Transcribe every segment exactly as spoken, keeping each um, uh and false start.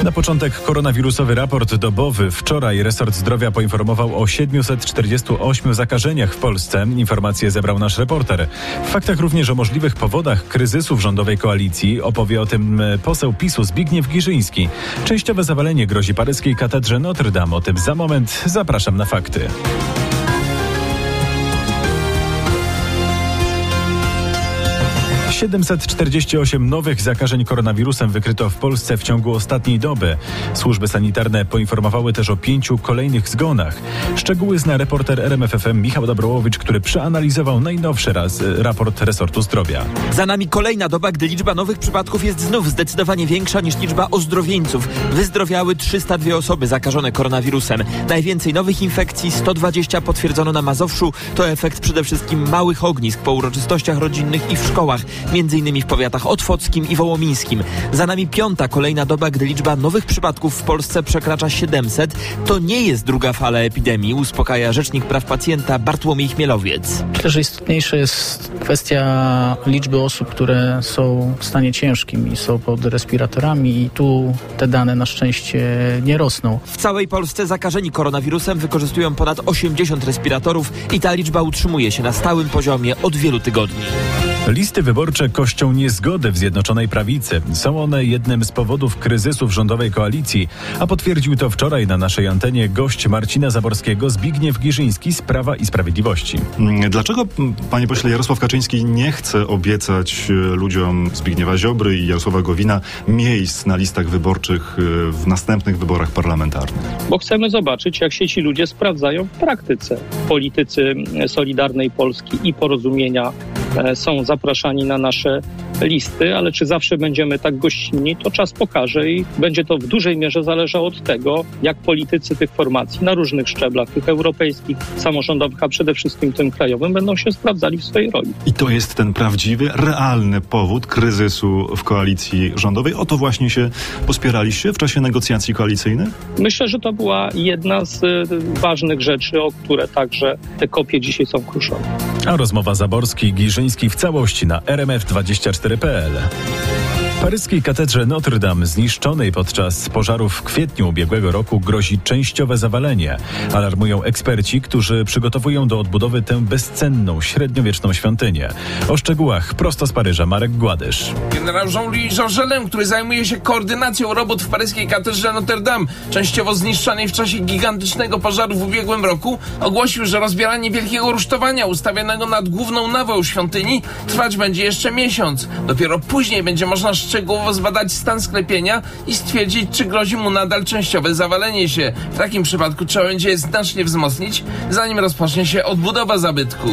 Na początek koronawirusowy raport dobowy. Wczoraj resort zdrowia poinformował o siedmiuset czterdziestu ośmiu zakażeniach w Polsce. Informacje zebrał nasz reporter. W faktach również o możliwych powodach kryzysu w rządowej koalicji opowie o tym poseł PiSu Zbigniew Girzyński. Częściowe zawalenie grozi paryskiej katedrze Notre Dame. O tym za moment. Zapraszam na fakty. siedemset czterdzieści osiem nowych zakażeń koronawirusem wykryto w Polsce w ciągu ostatniej doby. Służby sanitarne poinformowały też o pięciu kolejnych zgonach. Szczegóły zna reporter R M F F M Michał Dobrołowicz, który przeanalizował najnowszy raz raport resortu zdrowia. Za nami kolejna doba, gdy liczba nowych przypadków jest znów zdecydowanie większa niż liczba ozdrowieńców. Wyzdrowiały trzysta dwie osoby zakażone koronawirusem. Najwięcej nowych infekcji, sto dwadzieścia potwierdzono na Mazowszu. To efekt przede wszystkim małych ognisk po uroczystościach rodzinnych i w szkołach. Między innymi w powiatach otwockim i wołomińskim. Za nami piąta kolejna doba, gdy liczba nowych przypadków w Polsce przekracza siedemset. To nie jest druga fala epidemii, uspokaja rzecznik praw pacjenta Bartłomiej Chmielowiec. Myślę, że istotniejsza jest kwestia liczby osób, które są w stanie ciężkim i są pod respiratorami i tu te dane na szczęście nie rosną. W całej Polsce zakażeni koronawirusem wykorzystują ponad osiemdziesiąt respiratorów i ta liczba utrzymuje się na stałym poziomie od wielu tygodni. Listy wyborcze koszczą niezgodę w Zjednoczonej Prawicy. Są one jednym z powodów kryzysu w rządowej koalicji, a potwierdził to wczoraj na naszej antenie gość Marcina Zaborskiego Zbigniew Girzyński z Prawa i Sprawiedliwości. Dlaczego, panie pośle, Jarosław Kaczyński nie chce obiecać ludziom Zbigniewa Ziobry i Jarosława Gowina miejsc na listach wyborczych w następnych wyborach parlamentarnych? Bo chcemy zobaczyć, jak się ci ludzie sprawdzają w praktyce. Politycy Solidarnej Polski i Porozumienia są zapraszani na nasze listy, ale czy zawsze będziemy tak gościnni, to czas pokaże i będzie to w dużej mierze zależało od tego, jak politycy tych formacji na różnych szczeblach, tych europejskich, samorządowych, a przede wszystkim tym krajowym, będą się sprawdzali w swojej roli. I to jest ten prawdziwy, realny powód kryzysu w koalicji rządowej? O to właśnie się pospieraliście w czasie negocjacji koalicyjnych? Myślę, że to była jedna z ważnych rzeczy, o które także te kopie dzisiaj są kruszone. A rozmowa Zaborski-Girzyński w całości na R M F dwadzieścia cztery kropka p l. Paryskiej katedrze Notre Dame, zniszczonej podczas pożarów w kwietniu ubiegłego roku, grozi częściowe zawalenie. Alarmują eksperci, którzy przygotowują do odbudowy tę bezcenną, średniowieczną świątynię. O szczegółach prosto z Paryża Marek Gładysz. Generał Jean-Louis Georgelin, który zajmuje się koordynacją robót w paryskiej katedrze Notre Dame, częściowo zniszczonej w czasie gigantycznego pożaru w ubiegłym roku, ogłosił, że rozbieranie wielkiego rusztowania ustawionego nad główną nawą świątyni trwać będzie jeszcze miesiąc. Dopiero później będzie można szczegółowo zbadać stan sklepienia i stwierdzić, czy grozi mu nadal częściowe zawalenie się. W takim przypadku trzeba będzie je znacznie wzmocnić, zanim rozpocznie się odbudowa zabytku.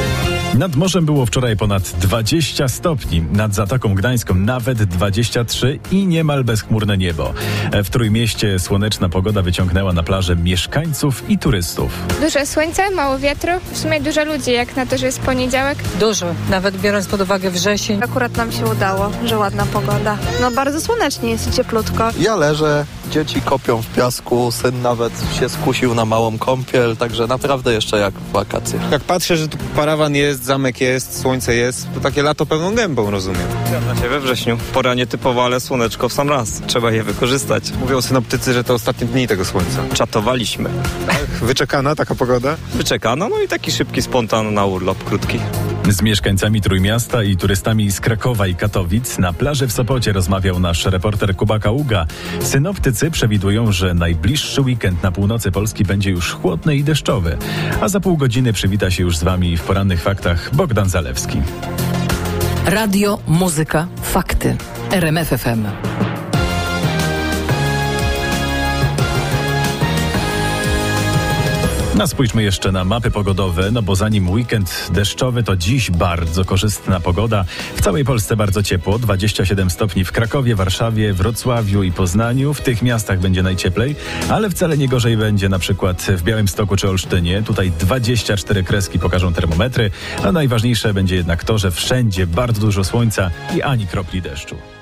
Nad morzem było wczoraj ponad dwadzieścia stopni, nad Zatoką Gdańską nawet dwadzieścia trzy i niemal bezchmurne niebo. W Trójmieście słoneczna pogoda wyciągnęła na plażę mieszkańców i turystów. Dużo słońca, mało wiatru, w sumie dużo ludzi, jak na to, że jest poniedziałek. Dużo, nawet biorąc pod uwagę wrzesień. Akurat nam się udało, że ładna pogoda. No bardzo słonecznie jest i cieplutko. Ja leżę, dzieci kopią w piasku, syn nawet się skusił na małą kąpiel, także naprawdę jeszcze jak w wakacje. Jak patrzę, że tu parawan jest, zamek jest, słońce jest, to takie lato pełną gębą, rozumiem. Zgadza się, we wrześniu. Pora nietypowa, ale słoneczko w sam raz. Trzeba je wykorzystać. Mówią synoptycy, że to ostatnie dni tego słońca. Czatowaliśmy. Tak, wyczekana taka pogoda? Wyczekana, no i taki szybki spontan na urlop, krótki. Z mieszkańcami Trójmiasta i turystami z Krakowa i Katowic na plaży w Sopocie rozmawiał nasz reporter Kuba Kaługa. Synoptycy przewidują, że najbliższy weekend na północy Polski będzie już chłodny i deszczowy. A za pół godziny przywita się już z wami w porannych faktach Bogdan Zalewski. Radio, muzyka, fakty. R M F F M. No spójrzmy jeszcze na mapy pogodowe, no bo zanim weekend deszczowy, to dziś bardzo korzystna pogoda. W całej Polsce bardzo ciepło, dwadzieścia siedem stopni w Krakowie, Warszawie, Wrocławiu i Poznaniu. W tych miastach będzie najcieplej, ale wcale nie gorzej będzie na przykład w Białymstoku czy Olsztynie. Tutaj dwadzieścia cztery kreski pokażą termometry, a najważniejsze będzie jednak to, że wszędzie bardzo dużo słońca i ani kropli deszczu.